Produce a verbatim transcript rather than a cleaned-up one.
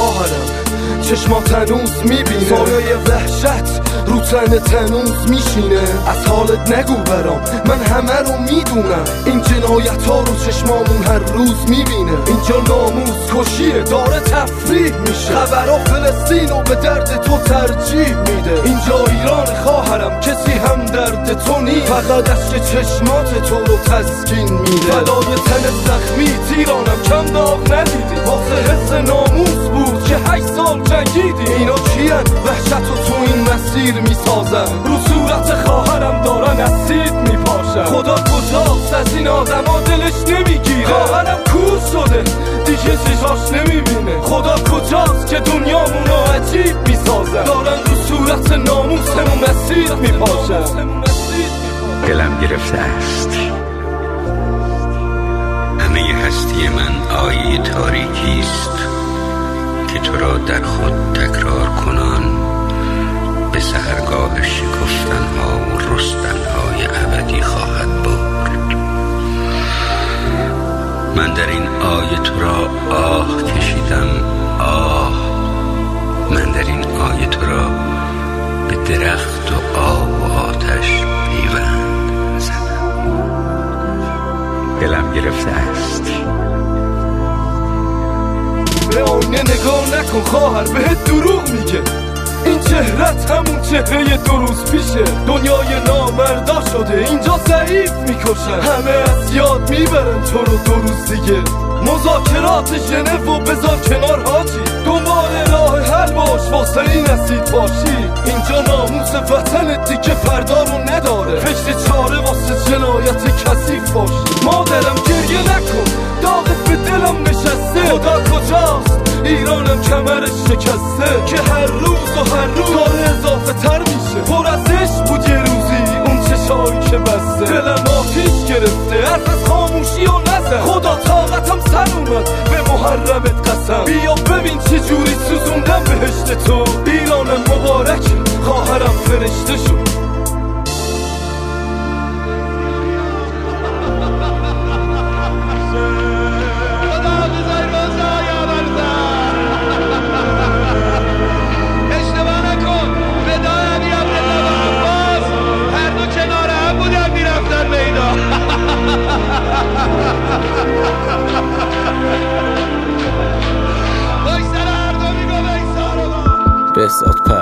خواهرم چشمات هنوز میبینه سایه وحشت رو تن تنوز میشینه. از حالت نگو برام من همه رو میدونم، این جنایت ها رو چشمامون هر روز میبینه. اینجا ناموز کشیه داره تفریح میشه، خبرها فلسطین رو به درد تو ترجیح میده. اینجا ایران خواهرم کسی هم درد تو نیست، فقط از که چشمات تو رو تسکین میده. بلای تن زخمی تیرانم کم داغ ندیدی، واسه حس ناموز بود که هشت سال جنگیدی. اینا کیان وحشت رو تو این مسیر میسازن، رو صورت خواهرم دارن اسید میپاشن. خدا کجاست از این آدم ها دلش نمیگیره، خواهرم کور شده دیگه چشاش نمیبینه. خدا کجاست که دنیامون رو عجیب میسازن، دارن رو صورت ناموسمون اسید میپاشن. دلم گرفته است همه هستی من آیه تاریکی است که تو را در خود تکرار کنان به سحرگاه شکفتن ها و رستن های ابدی خواهد برد. من در این آیه تو را آه کشیدم، آه من در این آیه تو را به درخت و آب و آتش پیوند زدم. دلم گرفته است. به آینه نگاه نکن خواهر بهت دروغ میگه، این چهرت همون چهره دو روز پیشه. دنیای نامردا شده اینجا ضعیف میکشن، همه از یاد میبرن تو رو دو روز دیگه. مذاکرات ژنو و بذار کنار حاجی، دنبال راه حل باش واسه این اسید باشی. اینجا ناموس وطن دیگه فردا رو نداره، فکر چاره واسه جنایت کثیف باشی. مادرم گریه نکن داغت به دلم نشسته، خدا کجاست ایرانم کمرش شکسته که هر روز و هر روز داره اضافه تر میشه. پر از عشق بود یه روزی اون چشایی که بسته، دلم آتیش گرفته حرف از خاموشی و نزن. خدا طاقتم سر اومد به محرمت قسم، بیا ببین چه جوری سوزوندم بهشت تو. ایرانم مبارک خواهرم فرشته شد. بهزاد